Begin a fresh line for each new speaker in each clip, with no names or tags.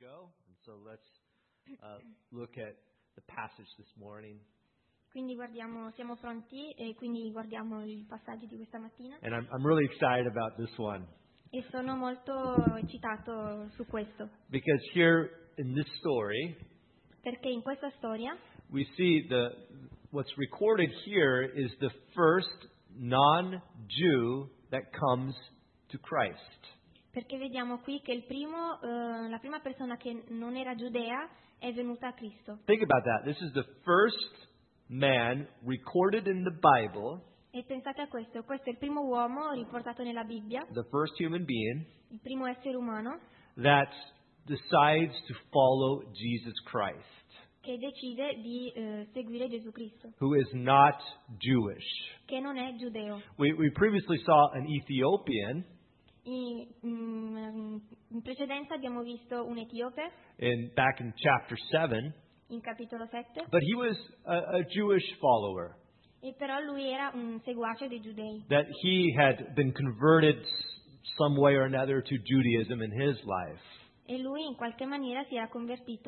go. And so let's look at the passage this morning.
Quindi siamo pronti e quindi guardiamo il passaggio di questa mattina.
And I'm really excited about this one.
E sono molto eccitato su questo.
Because here in this story,
Perché in questa storia
we see what's recorded here is the first non-Jew that comes to Christ.
Perché vediamo qui che la prima persona che non era giudea è venuta a Cristo.
Think about that. This is the first man recorded in the Bible,
E pensate a questo è il primo uomo riportato nella Bibbia,
the first human being,
il primo essere umano
that decides to follow Jesus Christ,
che decide di seguire Gesù Cristo,
who is not Jewish.
che non è giudeo.
We previously saw an Ethiopian
In precedenza abbiamo visto un etiope
back in chapter 7,
in capitolo 7,
but he was a Jewish follower,
e però lui era un seguace dei giudei,
that he had been converted some way or another to Judaism in his life,
e lui in qualche maniera si era convertito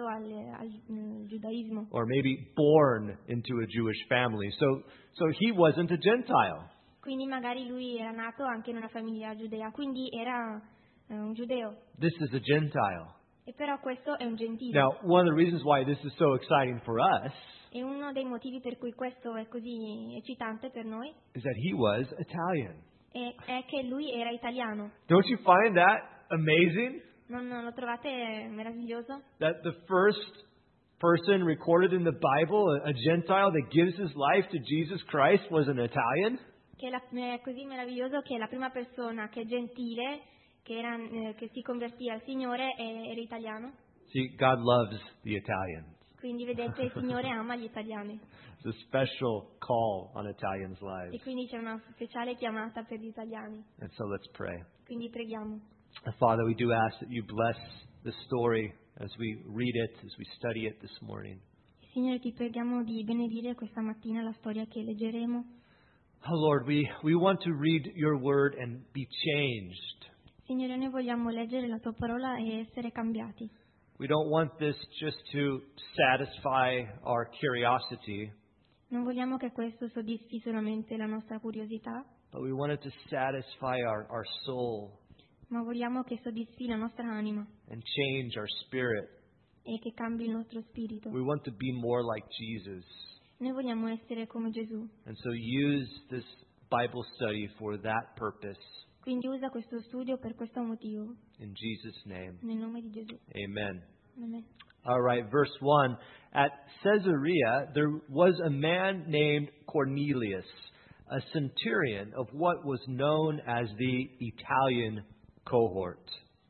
al giudaismo,
or maybe born into a Jewish family. So he wasn't a Gentile.
quindi magari lui era nato anche in una famiglia giudea, quindi era un giudeo,
This is a Gentile.
e però questo è un gentile.
Now, one of the reasons why this is so exciting for us
E uno dei motivi per cui questo è così eccitante per noi
is that he was Italian.
è che lui era italiano.
Don't you find that amazing?
Non lo trovate meraviglioso?
That the first person recorded in the Bible, a Gentile that gives his life to Jesus Christ, was an Italian?
È così meraviglioso che la prima persona che è gentile, che si convertì al Signore, era italiano.
See, God loves the Italians.
Quindi vedete, il Signore ama gli italiani.
It's a special call on Italians'
E
lives.
quindi c'è una speciale chiamata per gli italiani.
And so let's pray.
Quindi preghiamo.
Father, we do ask that you bless the story as we read it, as we study it this morning.
Signore, ti preghiamo di benedire questa mattina la storia che leggeremo.
Oh Lord, we want to read your word and be changed.
Signore, noi vogliamo leggere la tua parola e essere cambiati.
We don't want this just to satisfy our curiosity,
Non vogliamo che questo soddisfi solamente la nostra curiosità,
but we want it to satisfy our soul
ma vogliamo che soddisfi la nostra anima
and change our spirit.
e che cambi il nostro spirito.
We want to be more like Jesus.
Noi vogliamo essere come Gesù.
And so use this Bible study for that purpose.
Quindi usa questo studio per questo motivo,
In Jesus' name,
nel nome di Gesù.
amen.
Amen.
All right, verse 1. At Caesarea, there was a man named Cornelius, a centurion of what was known as the Italian cohort.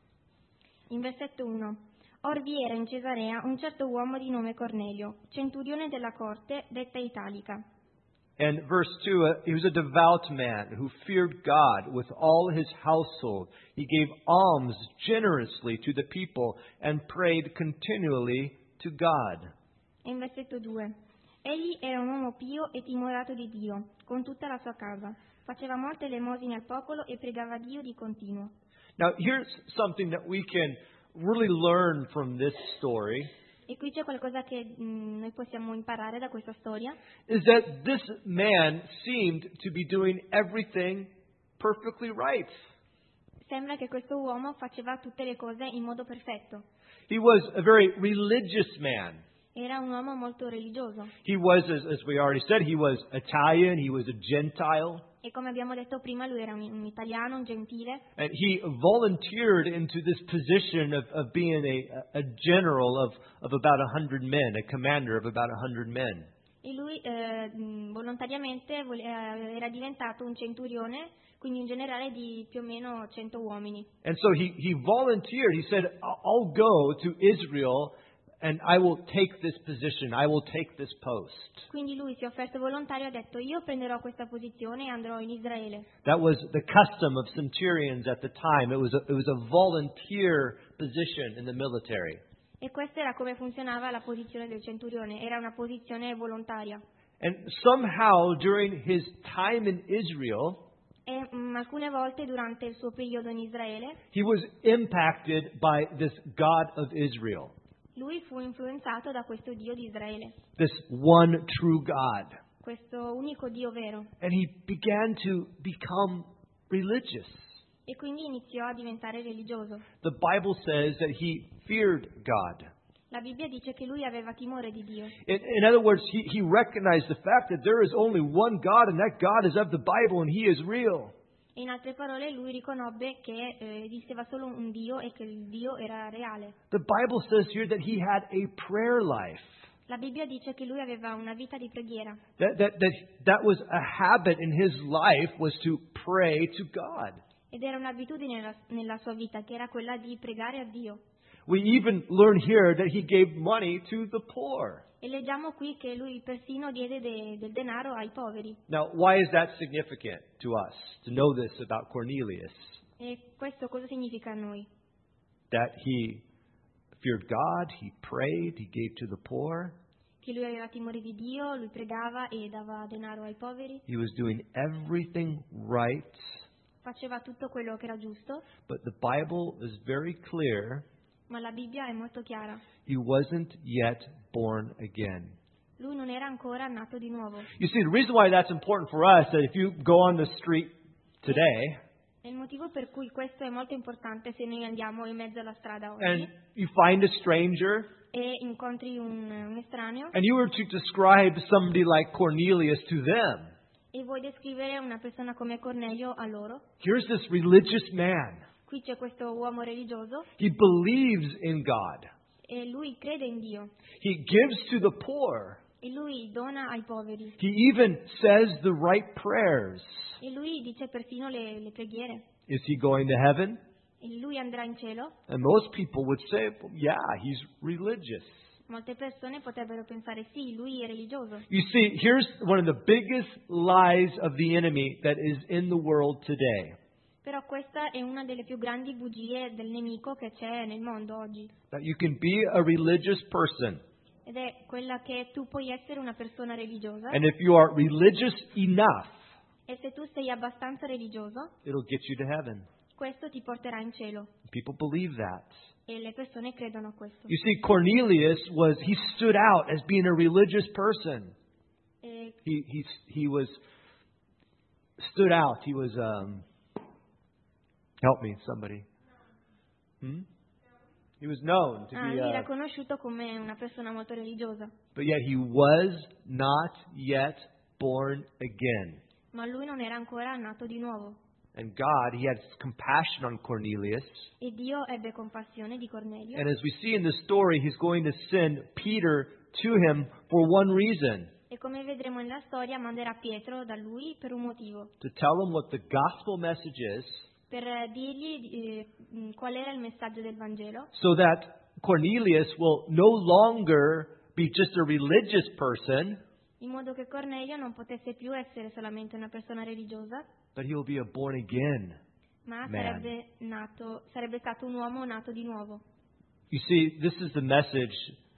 In versetto 1. Or vi era in Cesarea un certo uomo di nome Cornelio, centurione della corte, detta Italica.
And verse 2, he was a devout man who feared God with all his household. He gave alms generously to the people and prayed continually to God.
E in versetto 2. Egli era un uomo pio e timorato di Dio, con tutta la sua casa. Faceva molte elemosine al popolo e pregava Dio di continuo.
Now, here's something that we can really learn from this story.
E qui c'è qualcosa che noi possiamo imparare da questa storia.
Is that this man seemed to be doing everything perfectly right.
Sembra che questo uomo faceva tutte le cose in modo perfetto.
He was a very religious man.
Era un uomo molto religioso.
He was, as we already said, he was Italian, he was a Gentile.
E come abbiamo detto prima, lui era un italiano, un gentile.
And he volunteered into this position of being a general of about 100 men, a commander of about 100 men.
E lui volontariamente era diventato un centurione, quindi un generale di più o meno 100 uomini.
And so he volunteered. He said, I'll go to Israel and I will take this position. I will take this post.
Quindi lui si è offerto volontario e ha detto: io prenderò questa posizione e andrò in Israele.
That was the custom of centurions at the time. It was a volunteer position in the military.
E questa era come funzionava la posizione del centurione, era una posizione volontaria.
And somehow during his time in Israel,
E alcune volte durante il suo periodo in Israele,
he was impacted by this God of Israel,
lui fu influenzato da questo Dio di Israele,
this one true God.
questo unico Dio vero.
And he began to become religious.
E quindi iniziò a diventare religioso.
The Bible says that he feared God.
La Bibbia dice che lui aveva timore di Dio.
In other words, he recognized the fact that there is only one God, and that God is of the Bible, and he is real.
E in altre parole lui riconobbe che esisteva solo un Dio e che il Dio era reale.
The Bible says here that he had a prayer life.
La Bibbia dice che lui aveva una vita di preghiera.
That was a habit in his life, was to pray to God.
Ed era un'abitudine nella sua vita, che era quella di pregare a Dio.
We even learn here that he gave money to the poor.
E leggiamo qui che lui persino diede del denaro ai poveri.
Now, why is that significant to us, to know this about Cornelius?
E questo cosa significa a noi?
That he feared God, he prayed, he gave to the poor.
Che lui aveva timore di Dio, lui pregava e dava denaro ai poveri.
He was doing everything right.
Faceva tutto quello che era giusto,
But the Bible is very clear.
ma la Bibbia è molto chiara.
He wasn't yet born again.
Lui non era ancora nato di nuovo.
You see, the reason why that's important for us, that if you go on the street today,
E il motivo per cui questo è molto importante se noi andiamo in mezzo alla strada oggi
and you find a stranger,
e incontri un estraneo
and you were to describe somebody like Cornelius to them.
e vuoi descrivere una persona come Cornelio a loro,
Here's this religious man.
qui c'è questo uomo religioso
He believes in God.
e lui crede in Dio
He gives to the poor.
e lui dona ai poveri
He even says the right prayers.
e lui dice persino le preghiere
Is he going to heaven?
e lui andrà in cielo.
And most people would say, well, yeah, he's religious.
Molte persone potrebbero pensare sì, lui è religioso.
You see, here's one of the biggest lies of the enemy that is in the world today.
Però questa è una delle più grandi bugie del nemico che c'è nel mondo oggi.
That you can be a religious person.
Ed è quella che tu puoi essere una persona religiosa
And if you are religious enough,
e se tu sei abbastanza religioso,
it'll get you to heaven.
questo ti porterà in cielo.
People believe that.
E le persone credono a questo.
You see, Cornelius he stood out as being a religious person.
E
He was stood out. He was help me, somebody. He was known to be
lui era conosciuto come una persona molto religiosa,
but yet he was not yet born again.
ma lui non era ancora nato di nuovo.
And God, he had compassion on Cornelius.
E Dio ebbe compassione di Cornelio.
And as we see in the story, he's going to send Peter to him for one reason.
E come vedremo nella storia, manderà Pietro da lui per un motivo.
To tell him what the gospel message is,
Per dirgli qual era il messaggio del Vangelo,
so that Cornelius will no longer be just a religious person,
in modo che Cornelio non potesse più essere solamente una persona religiosa,
but he will be a born again
ma
man.
sarebbe stato un uomo nato di nuovo.
You see, this is the message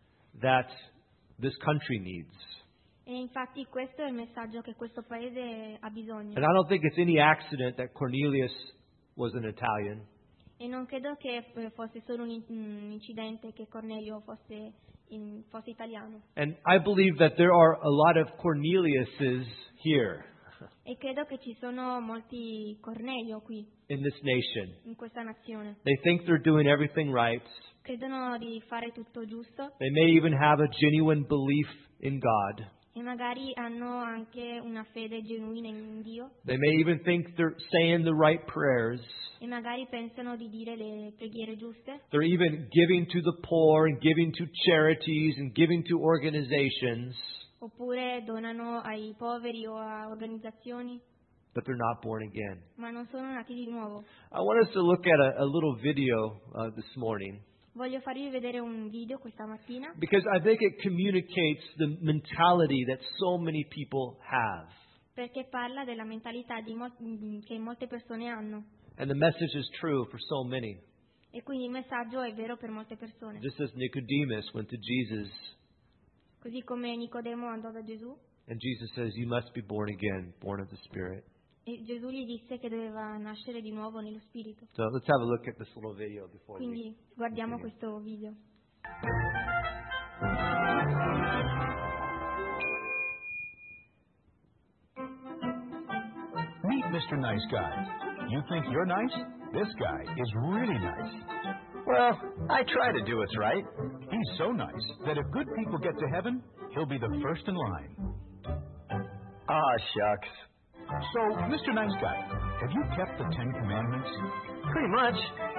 that this country needs.
E infatti questo è il messaggio che questo paese ha bisogno.
And I don't think it's any accident that Cornelius was an Italian.
E non credo che fosse solo un incidente che Cornelio fosse italiano.
And I believe that there are a lot of Corneliuses here
E credo che ci sono molti Cornelio qui,
in this nation.
in questa nazione.
They think they're doing everything right.
Credono di fare tutto giusto
They may even have a genuine belief in God.
e magari hanno anche una fede genuina in Dio
They may even think they're saying the right prayers.
e magari pensano di dire le preghiere giuste
They're even giving to the poor and giving to charities and giving to organizations,
oppure donano ai poveri o a organizzazioni,
but they're not born again.
ma non sono nati di nuovo.
I want us to look at a little video this morning,
Voglio farvi vedere un video questa mattina
because I think it communicates the mentality that so many people have.
perché parla della mentalità che molte persone hanno
And the message is true for so many.
e quindi il messaggio è vero per molte persone.
Just as Nicodemus went to Jesus,
Così come Nicodemo andò da Gesù
and Jesus says, you must be born again, born of the Spirit.
E Gesù gli disse che doveva nascere di nuovo nello Spirito.
So let's have a look at this little video before we...
Quindi guardiamo
continue.
questo video.
Meet Mr. Nice Guy. You think you're nice? This guy is really nice.
Well, I try to do what's right.
He's so nice that if good people get to heaven, he'll be the first in line.
Ah, shucks.
So, Mr. Nice Guy, have you kept the 10 Commandments?
Pretty much.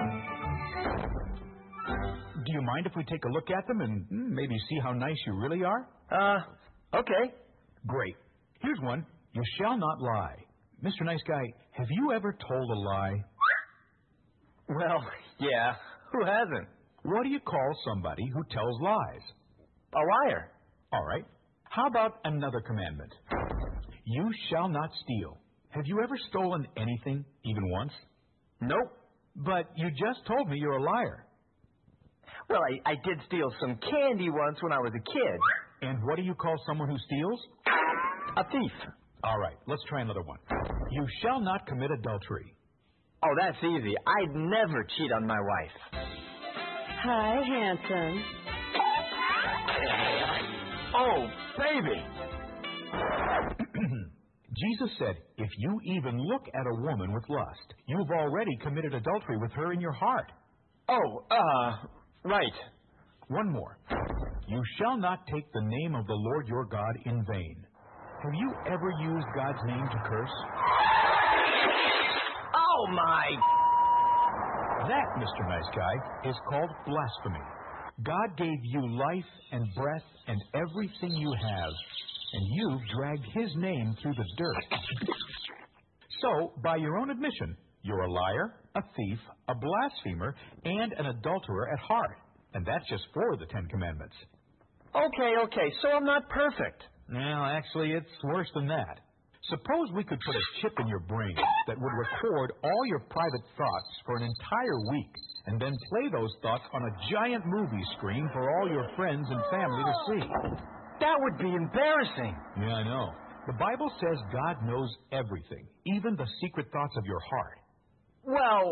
Do you mind if we take a look at them and maybe see how nice you really are?
Okay.
Great. Here's one. You shall not lie. Mr. Nice Guy, have you ever told a lie?
Well, yeah. Who hasn't?
What do you call somebody who tells lies?
A liar.
All right. How about another commandment? You shall not steal. Have you ever stolen anything, even once?
Nope.
But you just told me you're a liar.
Well, I did steal some candy once when I was a kid.
And what do you call someone who steals?
A thief.
All right, let's try another one. You shall not commit adultery.
Oh, that's easy. I'd never cheat on my wife.
Hi, handsome.
Oh, baby.
Jesus said, if you even look at a woman with lust, you've already committed adultery with her in your heart.
Oh, right.
One more. You shall not take the name of the Lord your God in vain. Have you ever used God's name to curse?
Oh, my.
That, Mr. Nice Guy, is called blasphemy. God gave you life and breath and everything you have, and you've dragged His name through the dirt. So, by your own admission, you're a liar, a thief, a blasphemer, and an adulterer at heart. And that's just 4 of the 10 Commandments.
Okay, so I'm not perfect.
Well, actually, it's worse than that. Suppose we could put a chip in your brain that would record all your private thoughts for an entire week and then play those thoughts on a giant movie screen for all your friends and family to see.
That would be embarrassing.
Yeah, I know. The Bible says God knows everything, even the secret thoughts of your heart.
Well,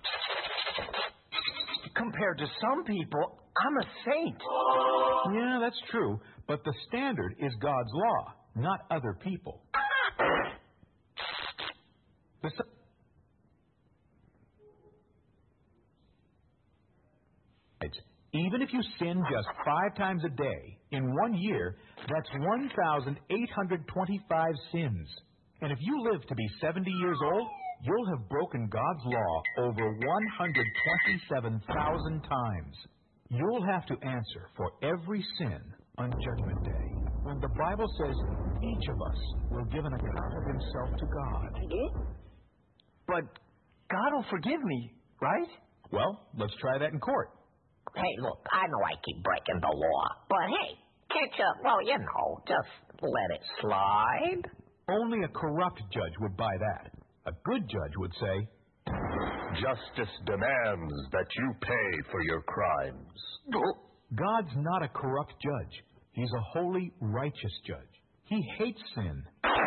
compared to some people, I'm a saint.
Yeah, that's true, but the standard is God's law, not other people. Even if you sin just 5 times a day, in 1 year, that's 1,825 sins. And if you live to be 70 years old, you'll have broken God's law over 127,000 times. You'll have to answer for every sin on Judgment Day, when the Bible says each of us will give an account of himself to God.
But God will forgive me, right?
Well, let's try that in court.
Hey, look, I know I keep breaking the law, but hey, can't you, just let it slide?
Only a corrupt judge would buy that. A good judge would say,
Justice demands that you pay for your crimes.
God's not a corrupt judge. He's a holy, righteous judge. He hates sin.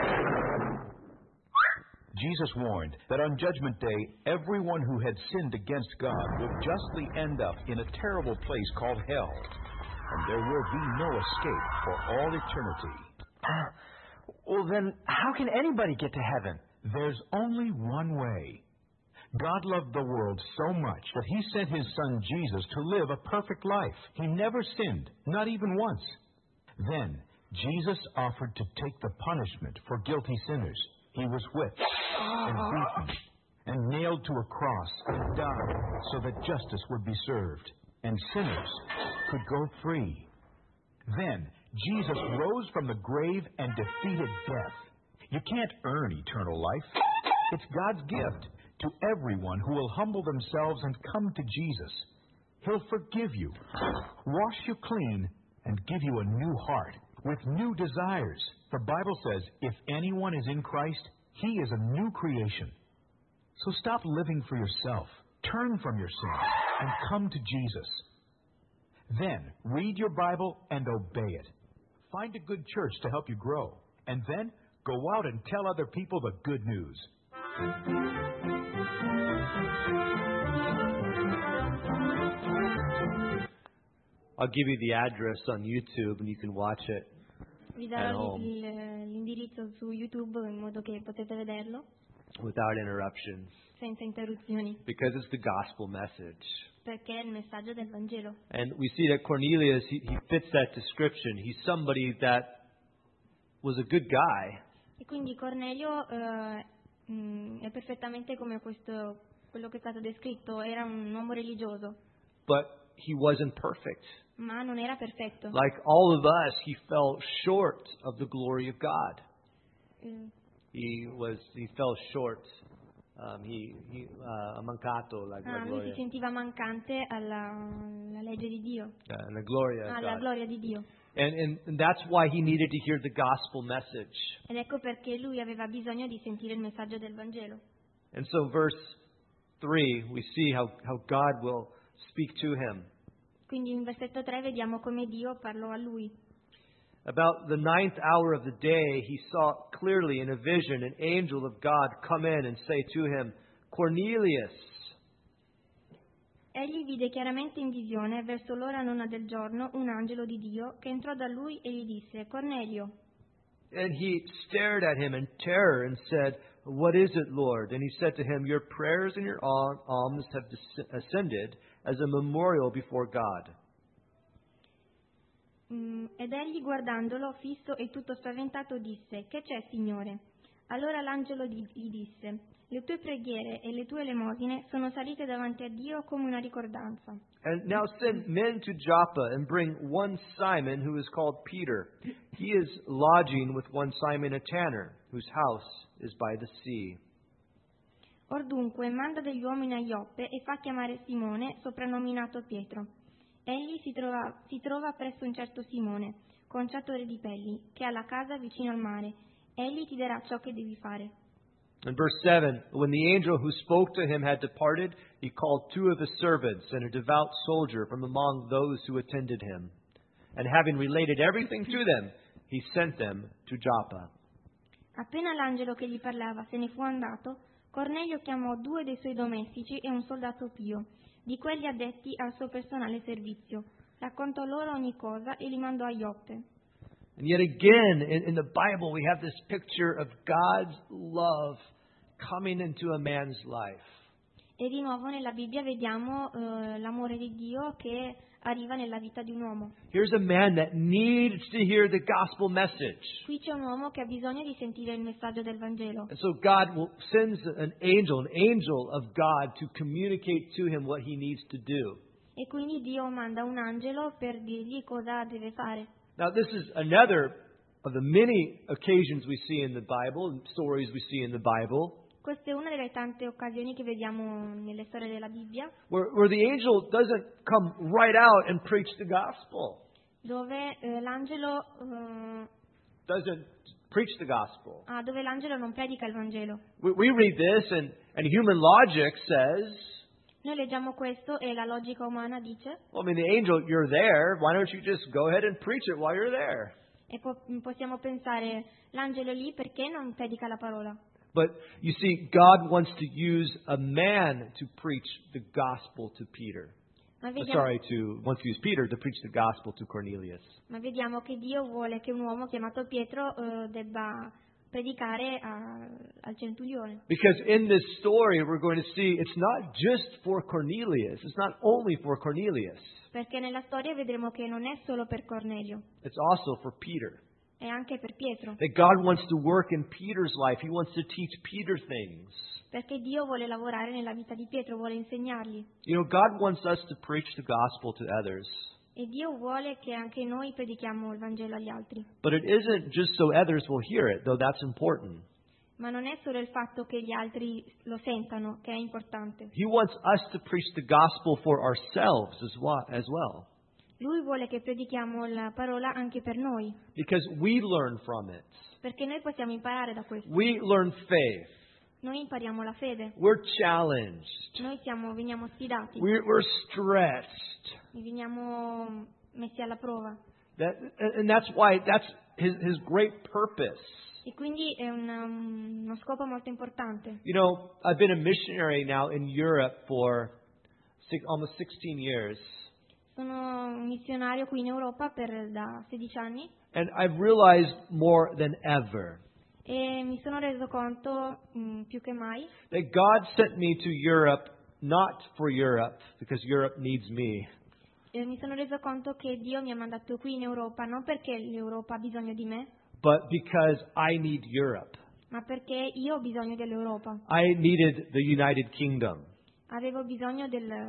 Jesus warned that on Judgment Day, everyone who had sinned against God will justly end up in a terrible place called hell, and there will be no escape for all eternity.
Well, then, how can anybody get to heaven?
There's only one way. God loved the world so much that He sent His Son Jesus to live a perfect life. He never sinned, not even once. Then, Jesus offered to take the punishment for guilty sinners. He was whipped and beaten and nailed to a cross and died so that justice would be served and sinners could go free. Then, Jesus rose from the grave and defeated death. You can't earn eternal life. It's God's gift to everyone who will humble themselves and come to Jesus. He'll forgive you, wash you clean, and give you a new heart with new desires. The Bible says, if anyone is in Christ, he is a new creation. So stop living for yourself. Turn from your sin and come to Jesus. Then read your Bible and obey it. Find a good church to help you grow. And then Go out and tell other people the good news.
I'll give you the address on YouTube and you can watch it
Vi
at
darò
home
l'indirizzo su YouTube in modo che potete vederlo
without interruptions
senza interruzioni,
because it's the gospel message.
perché è il messaggio del Vangelo.
And we see that Cornelius, he fits that description. He's somebody that was a good guy,
E quindi Cornelio è perfettamente come quello che è stato descritto, era un uomo religioso,
but he wasn't perfect.
ma non era perfetto.
Like all of us, he fell short of the glory of God.
Eh,
He fell short. Ha mancato la
lui si
gloria.
sentiva mancante alla legge di Dio,
La gloria of
alla
God.
gloria di Dio.
And that's why he needed to hear the gospel message.
Ed ecco perché lui aveva bisogno di sentire il messaggio del Vangelo.
And so verse 3, we see how God will speak to him.
Quindi in versetto 3 vediamo come Dio parlò a lui.
About the 9th hour of the day, he saw clearly in a vision an angel of God come in and say to him, Cornelius.
Egli vide chiaramente in visione, verso l'ora nona del giorno, un angelo di Dio che entrò da lui e gli disse, Cornelio.
And he stared at him in terror and said, What is it, Lord? And he said to him, Your prayers and your alms have ascended as a memorial before God.
Ed egli guardandolo fisso e tutto spaventato disse, Che c'è, Signore? Allora l'angelo gli disse, Le tue preghiere e le tue elemosine sono salite davanti a Dio come una ricordanza.
And now send men to Joppa and bring one Simon who is called Peter. He is lodging with one Simon a tanner, whose house is by the sea.
Or dunque manda degli uomini a Ioppe e fa chiamare Simone, soprannominato Pietro. Egli si trova presso un certo Simone, conciatore di pelli, che ha la casa vicino al mare. Egli ti darà ciò che devi fare.
In verse 7, when the angel who spoke to him had departed, he called 2 of his servants and a devout soldier from among those who attended him. And having related everything to them, he sent them to Joppa.
Appena l'angelo che gli parlava se ne fu andato, Cornelio chiamò 2 dei suoi domestici e un soldato pio, di quelli addetti al suo personale servizio. Raccontò loro ogni cosa e li mandò a Ioppe.
And yet again, in the Bible, we have this picture of God's love coming into a man's life.
E di nuovo nella Bibbia vediamo l'amore di Dio che arriva nella vita di un uomo.
Here's a man that needs to hear the gospel message.
Qui c'è un uomo che ha bisogno di sentire il messaggio del Vangelo.
And so God sends an angel of God to communicate to him what he needs to do.
E quindi Dio manda un angelo per dirgli cosa deve fare.
Now, this is another of the many occasions we see in the Bible, and stories we see in the Bible,
Questa è una delle tante occasioni che vediamo nelle storie della Bibbia,
where the angel doesn't come right out and preach the gospel.
dove l'angelo dove l'angelo non predica il Vangelo.
We read this, and human logic says,
Noi leggiamo questo e la logica umana dice,
well, I mean, the angel, you're there. Why don't you just go ahead and preach it while you're there?
e possiamo pensare, l'angelo è lì, perché non predica la parola?
But you see, God wants to use a man to preach the gospel to Peter. Wants to use Peter to preach the gospel to Cornelius.
Ma vediamo che Dio vuole che un uomo chiamato Pietro debba predicare al centurione.
Because in this story we're going to see it's not just for Cornelius. It's not only for Cornelius.
Perché nella storia vedremo che non è solo per Cornelio,
It's also for Peter.
è anche per Pietro.
That God wants to work in Peter's life. He wants to teach Peter things.
Perché Dio vuole lavorare nella vita di Pietro, vuole insegnargli.
You know, God wants us to preach the gospel to others.
E Dio vuole che anche noi predichiamo il Vangelo agli altri.
But it isn't just so others will hear it, though that's important.
Ma non è solo il fatto che gli altri lo sentano che è importante.
He wants us to preach the gospel for ourselves as well.
Lui vuole che predichiamo la parola anche per noi,
Because we learn from it.
perché noi possiamo imparare da questo.
We learn faith.
Noi impariamo la fede,
We're challenged.
noi veniamo sfidati,
We're stretched.
veniamo messi alla prova.
And that's why that's his great purpose.
E quindi è uno scopo molto importante.
You know, I've been a missionary now in Europe for almost 16 years.
Sono un missionario qui in Europa da 16 anni
And I've realized more than ever
e mi sono reso conto più che mai
that God sent me to Europe not for Europe, because Europe needs me,
mi sono reso conto che Dio mi ha mandato qui in Europa non perché l'Europa ha bisogno di me,
but because I need Europe.
ma perché io ho bisogno dell'Europa.
I needed the United Kingdom.
Avevo bisogno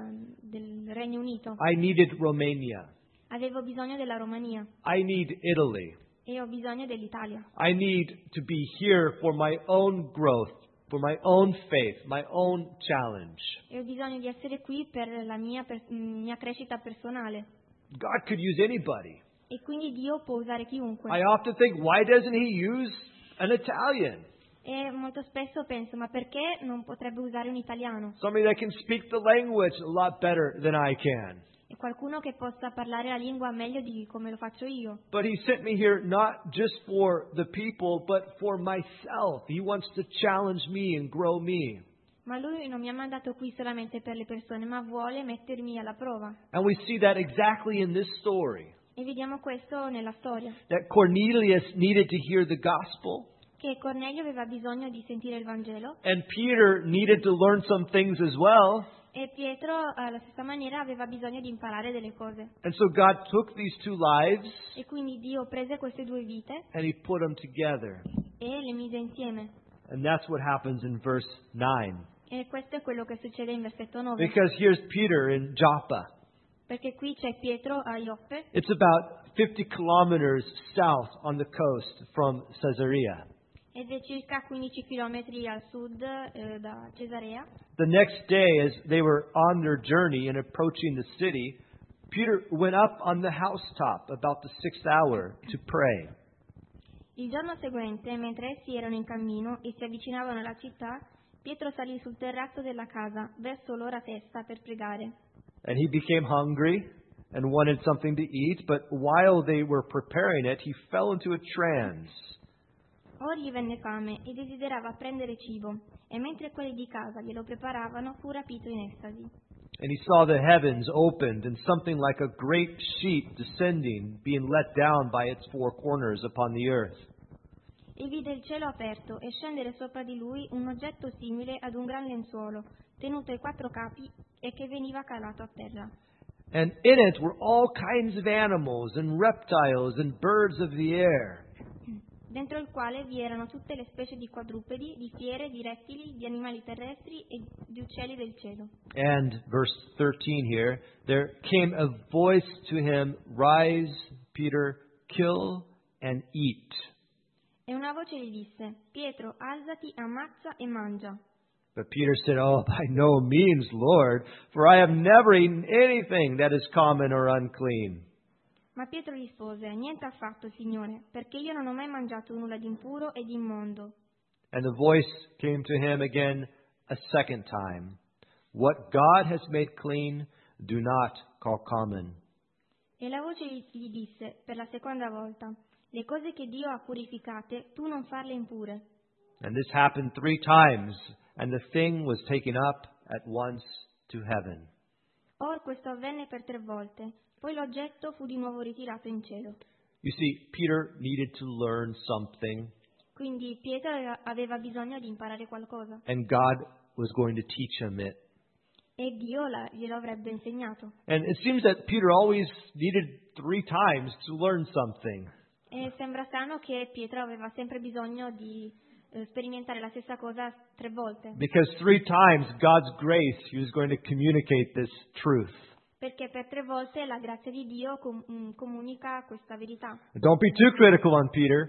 del Regno Unito,
I needed Romania.
avevo bisogno della Romania
I need Italy.
e ho bisogno dell'Italia.
I need to be here for my own growth, for my own faith, my own challenge.
E ho bisogno di essere qui per la mia crescita personale.
God could use anybody.
E quindi Dio può usare chiunque.
I often think, why doesn't He use an Italian?
E molto spesso penso, ma perché non potrebbe usare un italiano?
Somebody that can speak the language a lot better than I can.
E qualcuno che possa parlare la lingua meglio di come lo faccio io.
But He sent me here not just for the people, but for myself. He wants to challenge me and grow me.
Ma Lui non mi ha mandato qui solamente per le persone, ma vuole mettermi alla prova.
And we see that exactly in this story.
E vediamo questo nella storia.
That Cornelius needed to hear the gospel.
Che Cornelio aveva bisogno di sentire il Vangelo
And Peter needed to learn some things as well.
e Pietro alla stessa maniera aveva bisogno di imparare delle cose.
And so God took these two lives
E quindi Dio prese queste due vite
and He put them together.
e le mise insieme.
And that's what happens in verse 9.
E questo è quello che succede in versetto 9.
Because here's Peter in Joppa.
Perché qui c'è Pietro a Ioppe,
It's about 50 kilometers south on the coast from Caesarea.
ed è circa 15 chilometri al sud da Cesarea.
The next day, as they were on their journey and approaching the city, Peter went up on the housetop about the 6th hour to pray.
Il giorno seguente, mentre essi erano in cammino e si avvicinavano alla città, Pietro salì sul terrazzo della casa verso l'ora sesta per pregare.
And he became hungry and wanted something to eat, but while they were preparing it, he fell into a trance.
Or gli venne fame e desiderava prendere cibo, e mentre quelli di casa glielo preparavano fu rapito in estasi.
And he saw the heavens opened and something like a great sheet descending, being let down by its four corners upon the earth.
E vide il cielo aperto e scendere sopra di lui un oggetto simile ad un gran lenzuolo, tenuto ai quattro capi e che veniva calato a terra.
And in it were all kinds of animals and reptiles and birds of the air.
Dentro il quale vi erano tutte le specie di quadrupedi, di fiere, di rettili, di animali terrestri e di uccelli del cielo.
And verse 13 here, there came a voice to him, "Rise, Peter, kill and eat."
E una voce gli disse: Pietro, alzati, ammazza e mangia.
But Peter said, "Oh, by no means, Lord, for I have never eaten anything that is common or unclean."
Ma Pietro rispose: Niente affatto, Signore, perché io non ho mai mangiato nulla di impuro e di immondo.
And the voice came to him again a second time. "What God has made clean, do not call common."
E la voce gli disse per la seconda volta: Le cose che Dio ha purificate, tu non farle impure.
And this happened 3 times, and the thing was taken up at once to heaven.
Or questo avvenne per 3 volte, poi l'oggetto fu di nuovo ritirato in cielo.
You see, Peter needed to learn something,
Quindi Pietro aveva bisogno di imparare qualcosa
and God was going to teach him it.
e Dio glielo avrebbe insegnato.
And it seems that Peter always needed 3 times to learn something.
E sembra strano che Pietro aveva sempre bisogno di sperimentare la stessa cosa 3 volte.
Because 3 times, God's grace, He was going to communicate this truth.
Perché per 3 volte la grazia di Dio comunica questa verità.
Don't be too critical on Peter.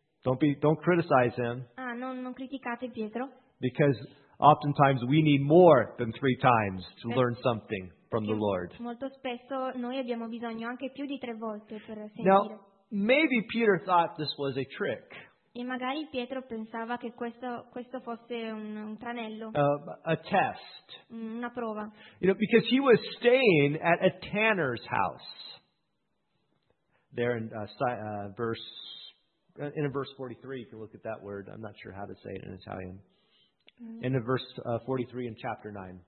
Don't criticize him.
Non criticate Pietro,
Because oftentimes we need more than 3 times to learn something from the
perché
Lord.
molto spesso noi abbiamo bisogno anche più di 3 volte per sentire.
Now, maybe Peter thought this was a trick,
E magari Pietro pensava che questo fosse un tranello,
a test.
una prova.
Because he was staying at a tanner's house. there in verse 43. You can look at that word. I'm not sure how to say it in Italian. In the verse 43 in chapter 9.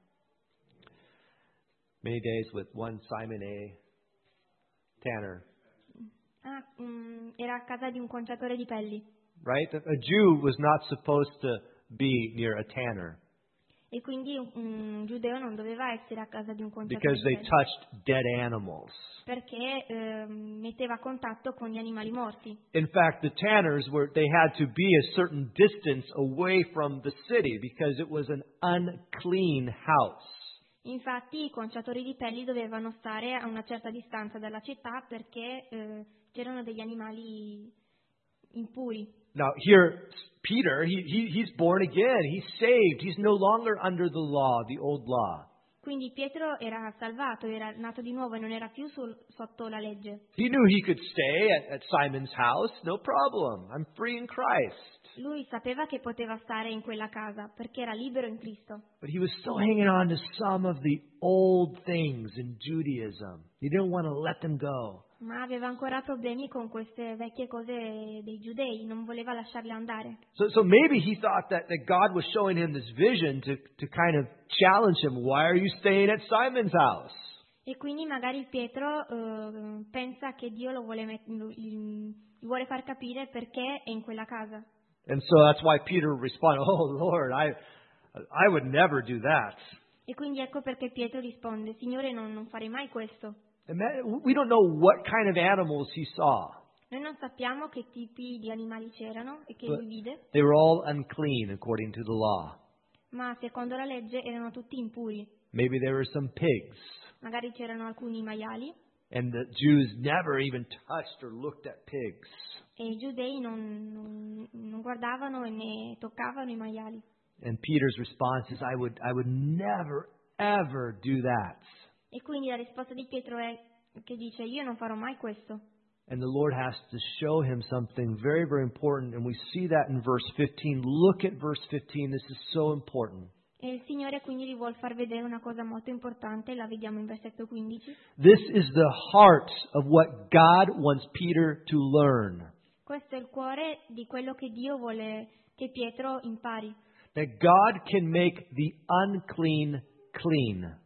Many days with one Simon A. Tanner.
Era a casa di un conciatore di pelli.
Right? A Jew was not supposed to be near a tanner
E quindi un giudeo non doveva essere a casa di un conciatore
because
di
they
pelli.
touched dead animals.
Perché metteva a contatto con gli animali morti.
In fact, the tanners they had to be a certain distance away from the city because it was an unclean house.
Infatti i conciatori di pelli dovevano stare a una certa distanza dalla città perché c'erano degli animali impuri.
Now here, Peter, he's born again. He's saved. He's no longer under the law, the old law.
Quindi Pietro era salvato, era nato di nuovo e non era più sotto la legge.
He knew he could stay at Simon's house, no problem. I'm free in Christ.
Lui sapeva che poteva stare in quella casa perché era libero in Cristo.
But he was still hanging on to some of the old things in Judaism. He didn't want to let them go.
Ma aveva ancora problemi con queste vecchie cose dei giudei, non voleva lasciarle andare.
So maybe he thought that God was showing him this vision to kind of challenge him. Why are you staying at Simon's house?
E quindi magari Pietro pensa che Dio gli vuole far capire perché è in quella casa.
And so that's why Peter responded, "Oh Lord, I would never do that."
E quindi ecco perché Pietro risponde, Signore, non farei mai questo.
We don't know what kind of animals he saw.
Noi non sappiamo che tipi di animali c'erano e che
But
lui vide,
they were all unclean according to the law.
ma secondo la legge erano tutti impuri.
Maybe there were some pigs.
Magari c'erano alcuni maiali
And the Jews never even touched or looked at pigs.
e i giudei non guardavano e né toccavano i maiali.
And Peter's response is, I would never, ever do that.
E quindi la risposta di Pietro è che dice, io non farò mai questo.
And the Lord has to show him something very, very important. And we see that in verse 15. Look at verse 15. This is so important.
E il Signore quindi gli vuol far vedere una cosa molto importante, la vediamo in versetto 15.
This is the heart of what God wants Peter to learn.
Questo è il cuore di quello che Dio vuole che Pietro impari.
That God can make the unclean clean.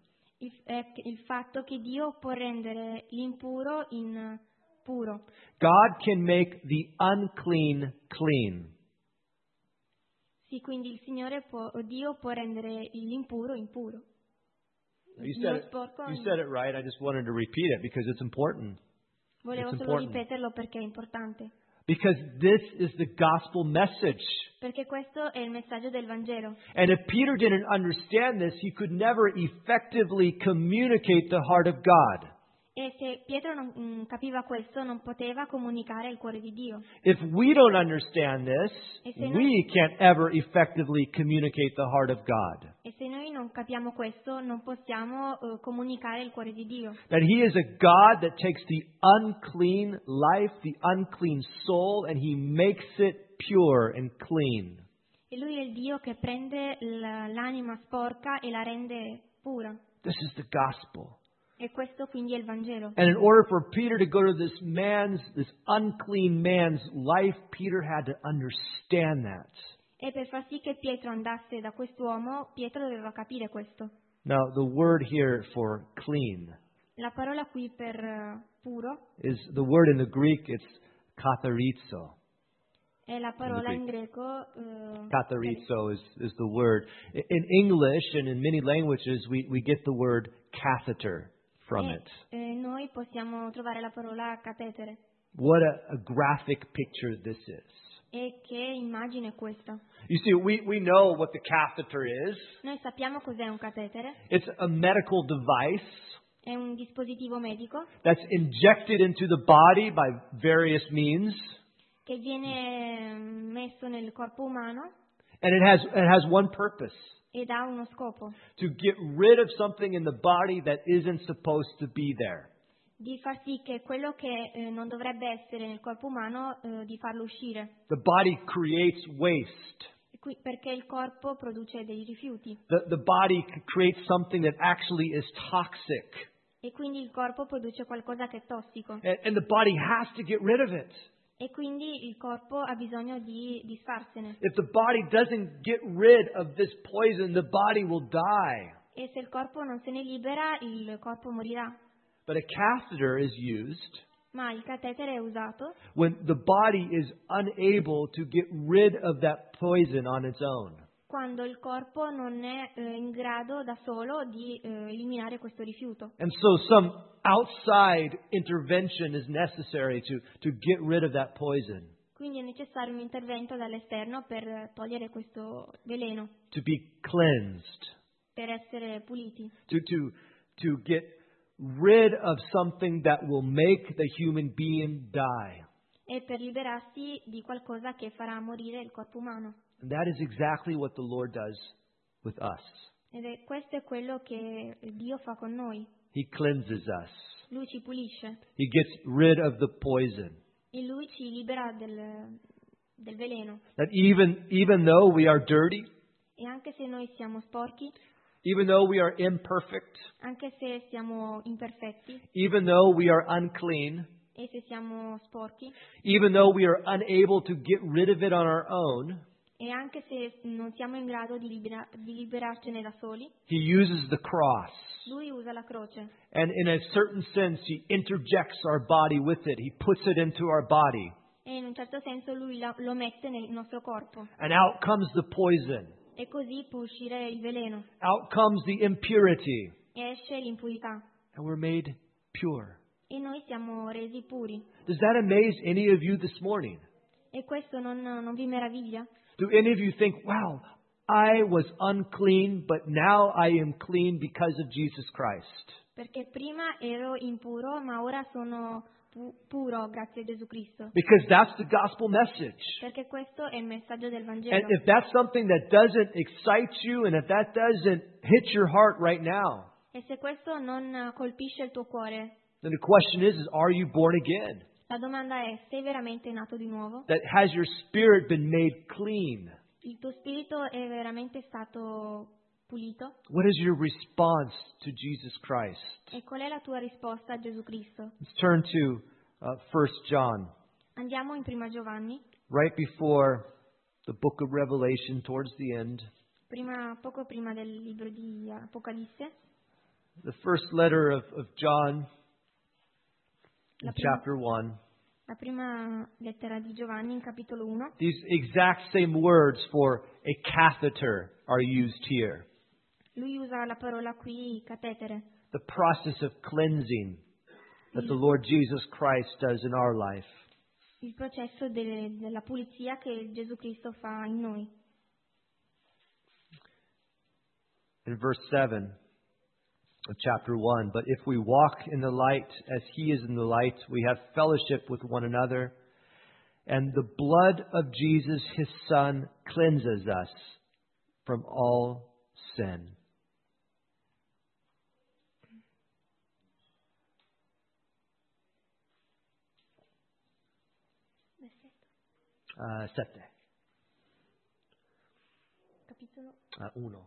Il fatto che Dio può rendere l'impuro in puro.
God can make the unclean clean.
Sì, quindi Dio può rendere l'impuro impuro.
You said it right. I just wanted to repeat it because it's important.
Volevo
It's
solo
important.
ripeterlo perché è importante.
Because this is the gospel message.
Perché questo è il messaggio del Vangelo.
And if Peter didn't understand this, he could never effectively communicate the heart of God.
E se Pietro non capiva questo, non poteva comunicare il cuore di Dio.
If we don't understand this, we can't ever effectively communicate the heart of God.
E se noi non capiamo questo, non possiamo comunicare il cuore di Dio.
That He is a God that takes the unclean life, the unclean soul, and He makes it pure and clean.
E Lui è il Dio che prende l'anima sporca e la rende pura.
This is the gospel.
E questo quindi è il Vangelo.
And in order for Peter to go to this unclean man's life, Peter had to understand that.
E per far sì che Pietro andasse da quest'uomo, Pietro doveva capire questo.
Now, the word here for clean
La parola qui per puro
is the word in the Greek, it's katharizo.
è la parola in greco.
Katharizo is the word. In English and in many languages, we get the word catheter from it.
Noi possiamo trovare la parola catetere.
What a graphic picture this is.
E che immagine è questa?
You see, we know what the catheter is.
Noi sappiamo cos'è un catetere.
It's a medical device
È un dispositivo medico
that's injected into the body by various means.
che viene messo nel corpo umano
And it has one purpose:
ed ha uno scopo,
to get rid of something in the body that isn't supposed to be there.
di far sì che quello che non dovrebbe essere nel corpo umano, di farlo uscire.
The body creates waste.
Perché il corpo produce dei rifiuti.
The body creates something that actually is toxic.
E quindi il corpo produce qualcosa che è tossico.
And the body has to get rid of it.
E quindi il corpo ha bisogno di disfarsene.
If the body doesn't get rid of this poison, the body will die.
E se il corpo non se ne libera, il corpo morirà.
But a catheter is used
Ma il catetere è usato
when the body is unable to get rid of that poison on its own.
quando il corpo non è in grado da solo di eliminare questo rifiuto.
And so some outside intervention is necessary to get rid of that poison,
Quindi è necessario un intervento dall'esterno per togliere questo veleno,
to be cleansed,
per essere puliti,
to get rid of something that will make the human being die.
e per liberarsi di qualcosa che farà morire il corpo umano.
And that is exactly what the Lord does with us.
Questo è quello che Dio fa con noi.
He cleanses us.
Lui ci pulisce
He gets rid of the poison.
e Lui ci libera del veleno.
That even though we are dirty,
E anche se noi siamo sporchi,
even though we are imperfect,
anche se siamo imperfetti
even though we are unclean,
e se siamo sporchi,
even though we are unable to get rid of it on our own,
e anche se non siamo in grado di liberarcene da soli,
He uses the cross.
Lui usa la croce.
And in a certain sense, He interjects our body with it. He puts it into our body.
E in un certo senso Lui lo mette nel nostro corpo.
And out comes the poison.
E così può uscire il veleno.
Out comes the impurity.
E esce l'impurità.
And we're made pure.
E noi siamo resi puri.
Does that amaze any of you this morning?
E questo non vi meraviglia?
Do any of you think, wow, I was unclean, but now I am clean because of Jesus Christ?
Perché prima ero impuro, ma ora sono puro grazie a Gesù Cristo.
Because that's the gospel message.
Perché questo è il messaggio del Vangelo.
And if that's something that doesn't excite you, and if that doesn't hit your heart right now,
E se questo non colpisce il tuo cuore,
then the question is are you born again?
la domanda è: sei veramente nato di nuovo?
That has your spirit been made clean?
Il tuo spirito è veramente stato pulito?
What is your response to Jesus Christ?
E qual è la tua risposta a Gesù Cristo?
Let's turn to 1 John,
Andiamo in Prima Giovanni,
right before the book of Revelation, towards the end.
poco prima del libro di Apocalisse.
The first letter of John, in
La prima-
chapter 1.
La prima lettera di Giovanni in capitolo 1.
These exact same words for a catheter are used here.
Lui usa la parola qui catetere,
The process of cleansing that the Lord Jesus Christ does in our life.
il processo della pulizia che Gesù Cristo fa in noi.
In verse 7 of chapter 1, but if we walk in the light as He is in the light, we have fellowship with one another, and the blood of Jesus, His Son, cleanses us from all sin. Sette.
Capitolo
1.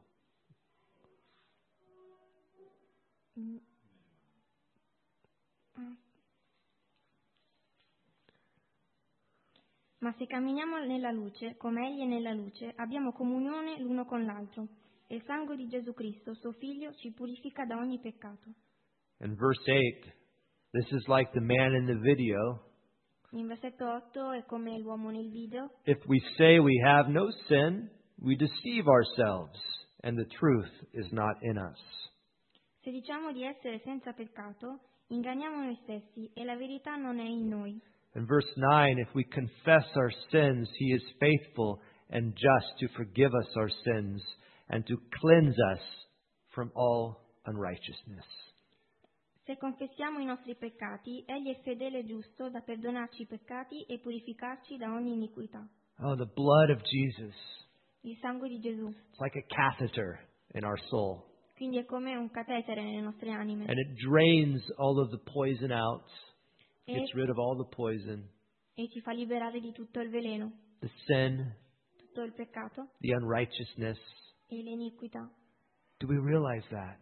Ma se camminiamo nella luce, come Egli è nella luce, abbiamo comunione l'uno con l'altro. E il sangue di Gesù Cristo, suo Figlio, ci purifica da ogni peccato.
In verse 8, this is like the man in the video.
In versetto 8 è come l'uomo nel video.
If we say we have no sin, we deceive ourselves, and the truth is not in us.
Se diciamo di essere senza peccato, inganniamo noi stessi e la verità non è in noi.
In verse 9, if we confess our sins, He is faithful and just to forgive us our sins and to cleanse us from all unrighteousness.
Se confessiamo i nostri peccati, Egli è fedele e giusto da perdonarci i peccati e purificarci da ogni iniquità.
Oh, the blood of Jesus.
Il sangue di Gesù.
It's like a catheter in our soul.
Quindi è come un catetere nelle nostre anime.
And it drains all of the poison out.
E,
Gets rid of all the poison,
e ci fa liberare di tutto il veleno,
the sin,
tutto il peccato
the unrighteousness.
e l'iniquità.
Do we realize that?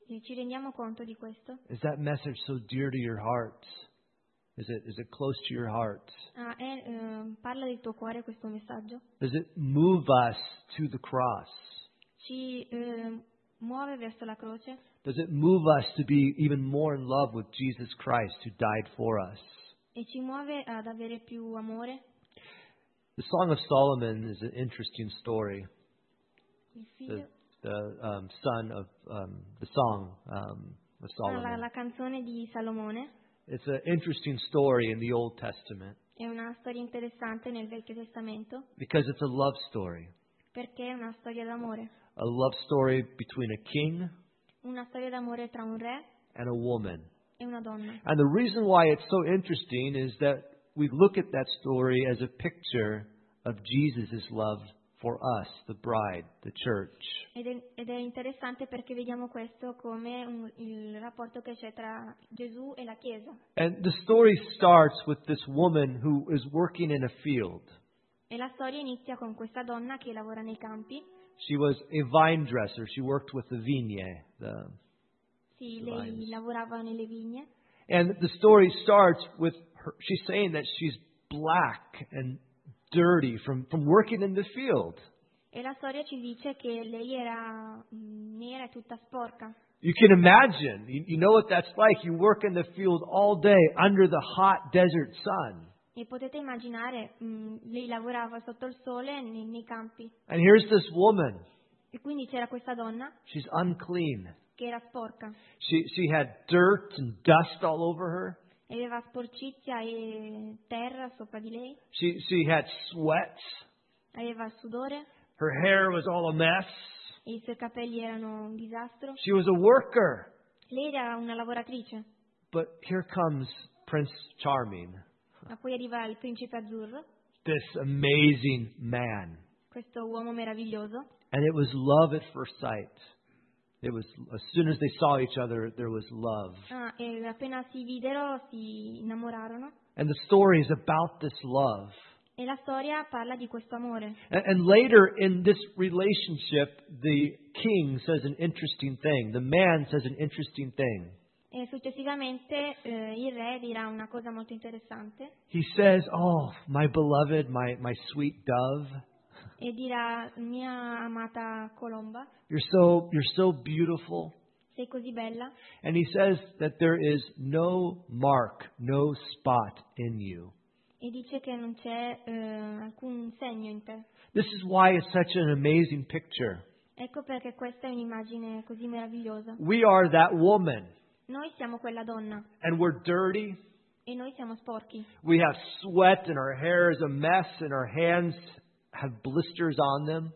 ci rendiamo conto di questo?
Is that message so dear to your heart? Is it close to your heart?
Parla del tuo cuore questo messaggio?
Does it move us to the cross?
Ci muove verso la croce?
Does it move us to be even more in love with Jesus Christ who died for us?
E ci muove ad avere più amore?
The Song of Solomon is an interesting story.
Il figlio?
The son of the Song of Solomon.
La canzone di Salomone
It's an interesting story in the Old Testament
è una storia interessante nel Vecchio Testamento
because it's a love story.
perché è una storia d'amore.
A love story between a king
Una storia d'amore tra un re
and a woman.
e una donna.
And the reason why it's so interesting is that we look at that story as a picture of Jesus' love for us, the bride, the church.
Ed è interessante perché vediamo questo come il rapporto che c'è tra Gesù e la Chiesa.
And the story starts with this woman who is working in a field.
E la storia inizia con questa donna che lavora nei campi.
She was a vine dresser. She worked with the vigne.
Sì, lei lavorava nelle vigne.
And the story starts with her. She's saying that she's black and dirty from working in the field.
E la storia ci dice che lei era nera e tutta sporca.
You can imagine. You know what that's like. You work in the field all day under the hot desert sun.
E potete immaginare, lei lavorava sotto il sole nei campi.
And here's this woman.
E quindi c'era questa donna
She's unclean.
che era sporca.
She had dirt and dust all over her.
E aveva sporcizia e terra sopra di lei.
She had sweat.
Aveva sudore.
Her hair was all a mess.
E i suoi capelli erano un disastro.
She was a worker.
Lei era una lavoratrice.
But here comes Prince Charming,
Ma poi arriva il principe azzurro,
this amazing man.
questo uomo meraviglioso.
And it was love at first sight. It was, as soon as they saw each other, there was love.
E appena si videro si innamorarono.
And the story is about this love.
E la storia parla di questo amore.
And later in this relationship, the king says an interesting thing. The man says an interesting thing.
E successivamente il re dirà una cosa molto interessante.
He says, "Oh, my beloved, my sweet dove,
E dirà, mia amata colomba,
you're so beautiful."
sei così bella.
And he says that there is no mark, no spot in you.
E dice che non c'è alcun segno in te.
This is why it's such an amazing picture.
Ecco perché questa è un'immagine così meravigliosa.
We are that woman,
Noi siamo quella donna
and we're dirty.
e noi siamo sporchi.
We have sweat, and our hair is a mess, and our hands have blisters on them.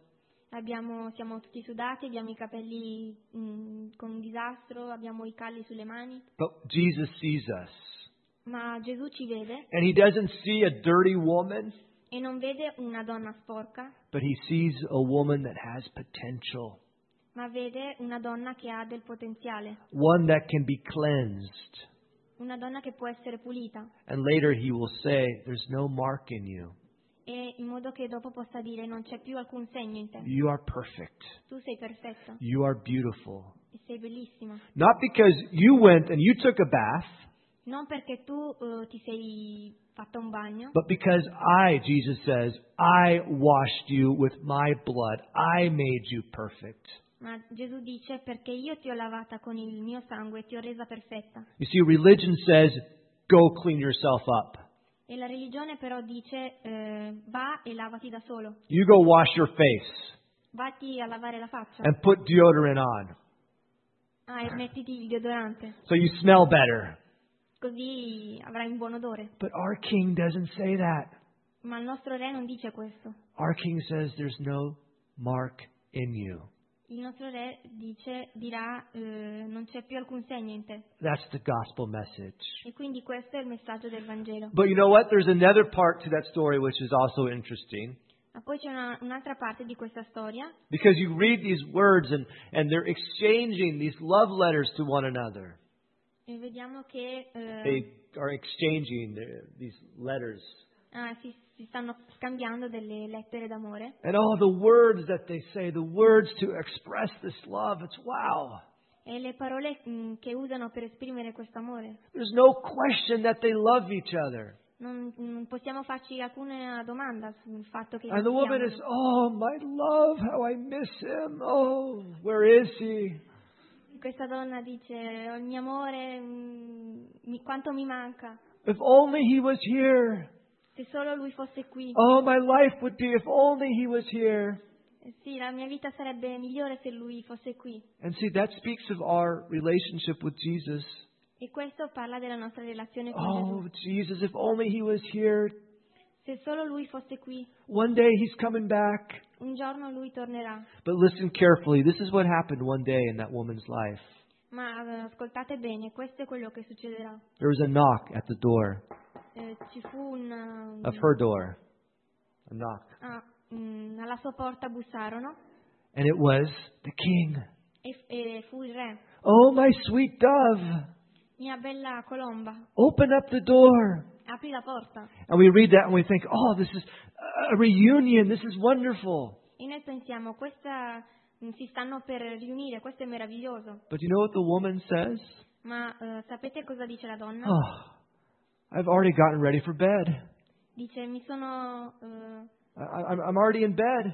Siamo tutti sudati, abbiamo i capelli con un disastro, abbiamo i calli sulle mani.
But Jesus sees us,
Ma Gesù ci vede
and he doesn't see a dirty woman,
e non vede una donna sporca,
but he sees a woman that has potential,
ma vede una donna che ha del potenziale,
one that can be cleansed.
una donna che può essere pulita.
And later he will say, "There's no mark in you.
E in modo che dopo possa dire non c'è più alcun segno in te.
You are perfect.
Tu sei perfetta
You are beautiful."
e sei bellissima.
Not because you went and you took a bath,
Non perché tu ti sei fatta un bagno,
but because Jesus says, I washed you with my blood. I made you perfect.
ma Gesù dice perché io ti ho lavata con il mio sangue e ti ho resa perfetta.
You see, religion says, go clean yourself up.
E la religione però dice va e lavati da solo,
You go wash your face
vatti a lavare la faccia
and put deodorant on
e mettiti il deodorante,
so you smell better.
così avrai un buon odore.
But our King doesn't say that.
Ma il nostro re non dice questo.
Our King says there's no mark in you.
Il nostro re dirà non c'è più alcun segno in te.
That's the gospel message.
E quindi questo è il messaggio del Vangelo.
But you know what? There's another part to that story which is also interesting.
Ma poi c'è un'altra parte di questa storia,
Because you read these words and they're exchanging these love letters to one another.
e vediamo che
They are exchanging these letters.
si stanno scambiando delle lettere d'amore.
And all the words that they say, the words to express this love, it's wow.
e le parole che usano per esprimere questo amore.
There's no question that they love each other.
Non possiamo farci alcuna domanda sul fatto che
And the woman is, oh, my love, how I miss him. Oh, where is he?
Questa donna dice, oh, il mio amore, quanto mi manca.
If only he was here.
Se solo lui fosse qui.
Oh, my life would be if only he was here.
Sì, la mia vita sarebbe migliore se lui fosse qui.
And see, that speaks of our relationship with Jesus.
E questo parla della nostra relazione con
Oh,
Gesù.
Jesus, if only he was here.
Se solo lui fosse qui,
One day he's coming back.
un giorno lui tornerà.
But listen carefully. This is what happened one day in that woman's life.
Ma ascoltate bene, questo è quello che succederà.
There was a knock at the door
Ci fu
of her door. A knock.
alla sua porta bussarono
And it was the king.
e fu il re.
Oh, my sweet dove,
Mia bella colomba,
open up the door.
apri la porta.
And we read that and we think, oh, this is a reunion. This is wonderful.
E noi pensiamo, si stanno per riunire, questo è meraviglioso.
But you know what the woman says?
Ma sapete cosa dice la donna?
Oh, I've already gotten ready for bed.
Dice, mi sono...
I'm already in bed.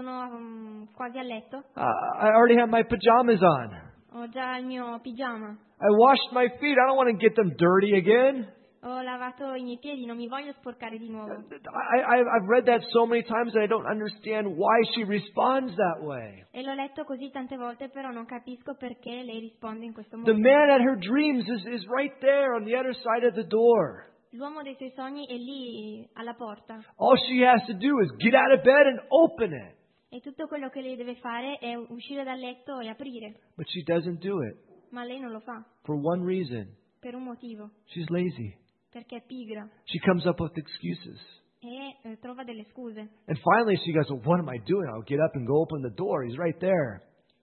sono quasi a letto.
I already have my pajamas on.
Ho già il mio pigiama.
I washed my feet. I don't want to get them dirty again.
Ho lavato i miei piedi, non mi voglio sporcare di nuovo.
I've read that so many times that I don't understand why she responds that way.
E l'ho letto così tante volte, però non capisco perché lei risponde in questo
The
modo.
man at her dreams is right there on the other side of the door.
L'uomo dei suoi sogni è lì alla porta.
All she has to do is get out of bed and open it.
E tutto quello che lei deve fare è uscire dal letto e aprire.
But she doesn't do it
Ma lei non lo fa,
for one reason.
per un motivo.
She's lazy.
Perché è pigra.
She comes up with excuses.
E trova delle scuse.
And finally she goes, well, what am I doing? I'll get up and go open the door. He's right there.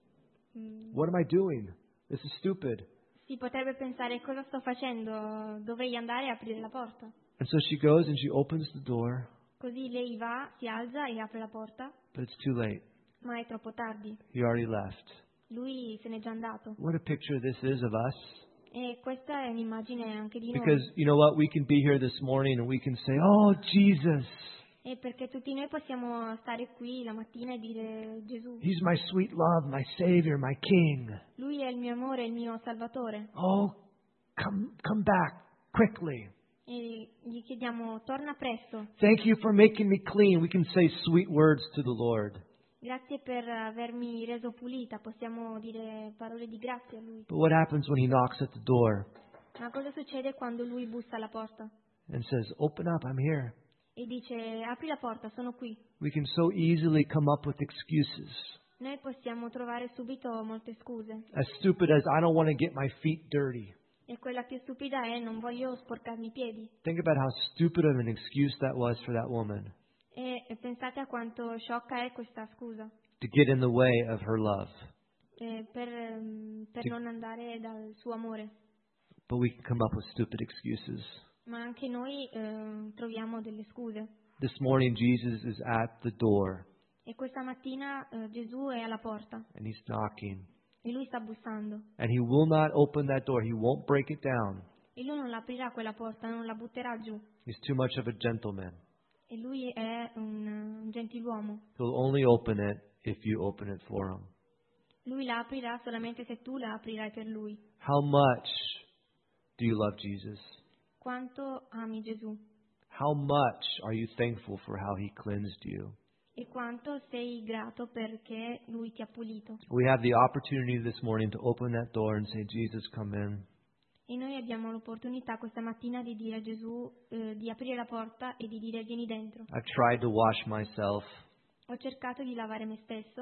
What am I doing? This is stupid.
Si potrebbe pensare, cosa sto facendo? Dovrei andare a aprire la porta.
And so she goes and she opens the door,
Così lei va, si alza e apre la porta,
but it's too late.
ma è troppo tardi.
He already left.
Lui se n'è già andato.
What a picture this is of us.
E questa è un'immagine anche di noi.
Because you know what? We can be here this morning and we can say, oh, Jesus,
E perché tutti noi possiamo stare qui la mattina e dire Gesù,
he's my sweet love, my Savior, my King.
lui è il mio amore, il mio Salvatore.
Oh, come back quickly.
E gli chiediamo, torna presto.
Thank you for making me clean. We can say sweet words to the Lord.
Grazie per avermi reso pulita. Possiamo dire parole di grazia a lui.
But what happens when he knocks at the door
Ma cosa succede quando lui bussa alla porta?
and says, open up, I'm here?
E dice, apri la porta, sono qui.
We can so easily come up with excuses.
Noi possiamo trovare subito molte scuse.
As stupid as I don't want to get my feet dirty.
E quella più stupida è non voglio sporcarmi i piedi.
Think about how stupid of an excuse that was for that woman
E pensate a quanto sciocca è questa scusa.
to get in the way of her love.
Per non andare dal suo amore.
But we can come up with stupid excuses.
Ma anche noi troviamo delle scuse.
This morning, Jesus is at the door
E questa mattina Gesù è alla porta
and he's knocking.
e lui sta bussando.
And he will not open that door. He won't break it down.
E lui non l'aprirà quella porta, non la butterà giù.
He's too much of a gentleman.
E lui è un gentiluomo.
He'll only open it if you open it for him.
Lui la aprirà solamente se tu la aprirai per lui.
How much do you love Jesus?
Quanto ami Gesù
How much are you thankful for how he cleansed you?
e quanto sei grato perché lui ti ha pulito.
We have the opportunity this morning to open that door and say, Jesus, come in.
E noi abbiamo l'opportunità questa mattina di dire a Gesù, di aprire la porta e di dire vieni dentro.
I've tried to wash myself.
Ho cercato di lavare me stesso,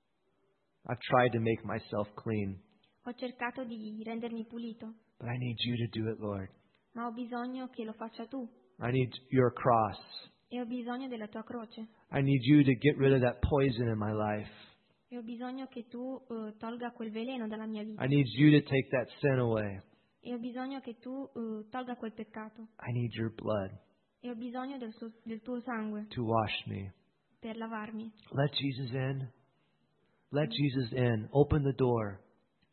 I've tried to make myself clean.
ho cercato di rendermi pulito,
But I need you to do it, Lord.
ma ho bisogno che lo faccia tu
I need your cross.
e ho bisogno della tua croce
I need you to get rid of that poison in my life.
e ho bisogno che tu tolga quel veleno dalla mia vita
I need you to take that sin away.
e ho bisogno che tu tolga quel peccato
I need your blood
e ho bisogno del tuo sangue
to wash me.
per lavarmi.
Let Jesus in. Let Jesus in. Open the door.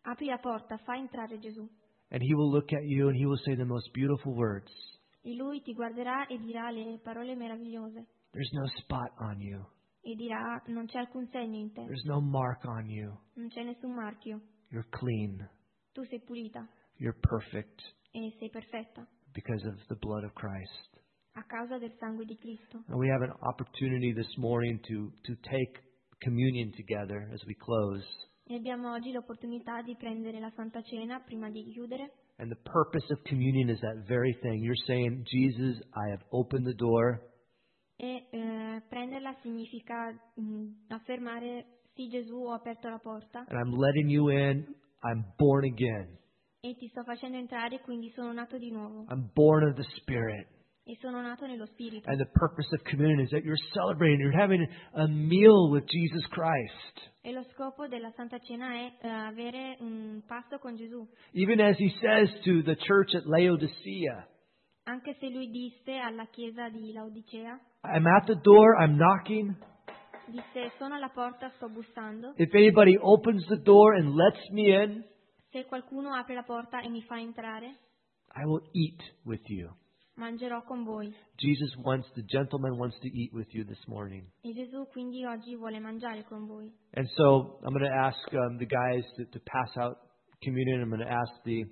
Apri la porta, fai entrare Gesù.
And He will look at you and He will say the most beautiful words.
E Lui ti guarderà e dirà le parole meravigliose.
There's no spot on you.
E dirà, non c'è alcun segno in te,
There's no mark on you.
non c'è nessun marchio.
You're clean.
Tu sei pulita
You're perfect
e sei perfetta
because of the blood of Christ.
a causa del sangue di Cristo.
And we have an opportunity this morning to take communion together as we close.
E abbiamo oggi l'opportunità di prendere la Santa Cena prima di chiudere.
And the purpose of communion is that very thing. You're saying, Jesus, I have opened the door.
E prenderla significa affermare, sì Gesù, ho aperto la porta
And I'm letting you in. I'm born again.
e ti sto facendo entrare, quindi sono nato di nuovo.
I'm born of the Spirit.
E sono nato nello Spirito.
And the purpose of communion is that you're celebrating, you're having a meal with Jesus Christ.
E lo scopo della Santa Cena è avere un pasto con Gesù.
Even as He says to the church at Laodicea,
Anche se Lui disse alla chiesa di Laodicea,
I'm at the door, I'm knocking.
disse, sono alla porta, sto bussando.
If anybody opens the door and lets me in,
Se qualcuno apre la porta e mi fa entrare,
I will eat with you.
mangerò con voi.
The gentleman wants to eat with you this morning.
E Gesù quindi oggi vuole mangiare con voi.
And so I'm going to ask the guys to pass out communion. I'm going to ask the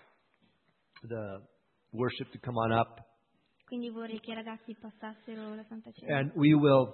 worship to come on up.
Quindi vorrei che i ragazzi passassero la Santa Cena.
And we will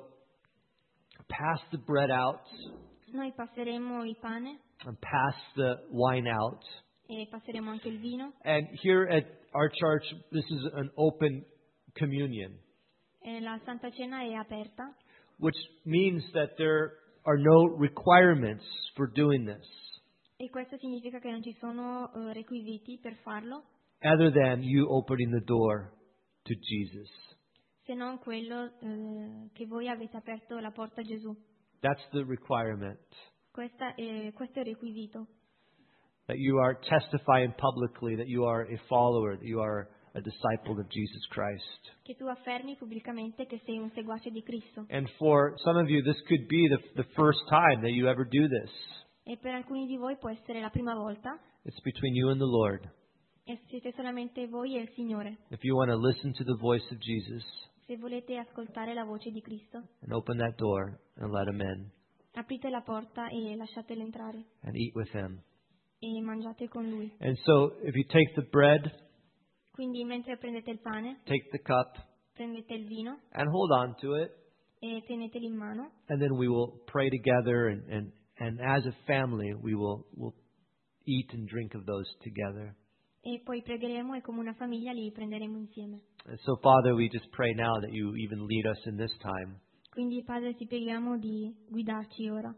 pass the bread out
Noi passeremo il pane
and pass the wine out.
e passeremo anche il vino.
And here at our church, this is an open communion,
E la Santa Cena è aperta,
which means that there are no requirements for doing this
e questo significa che non ci sono requisiti per farlo,
other than you opening the door to Jesus.
se non quello che voi avete aperto la porta a Gesù.
That's the requirement,
Questo è il requisito,
that you are testifying publicly that you are a follower, that you are a disciple of Jesus Christ.
che tu affermi pubblicamente che sei un seguace di Cristo.
And for some of you, this could be the first time that you ever do this.
E per alcuni di voi può essere la prima volta,
It's between you and the Lord.
e siete solamente voi e il Signore.
If you want to listen to the voice of Jesus
Se volete ascoltare la voce di Cristo,
and open that door and let Him in
aprite la porta e lasciatelo entrare
and eat with Him.
e mangiate con Lui.
And so if you take the bread,
Quindi mentre prendete il pane,
take the cup,
prendete il vino
and hold on to it,
e teneteli in mano,
and then we will pray together, and as a family, we'll eat and drink of those together.
e poi pregheremo e come una famiglia li prenderemo insieme.
And so, Father, we just pray now that you even lead us in this time.
Quindi Padre ti preghiamo di guidarci ora.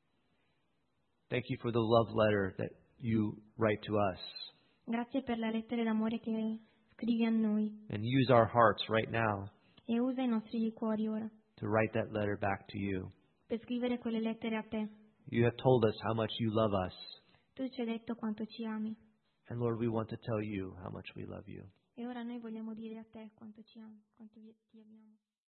Thank you for the love letter that you write to us.
Grazie per le lettere d'amore che scrivi a noi
And use our hearts right now
e usa i nostri cuori ora
to write that letter back to you.
per scrivere quelle lettere a te.
You have told us how much you love us.
Tu ci hai detto quanto ci ami
And Lord, we want to tell you how much we love you.
e ora noi vogliamo dire a te quanto ti amiamo.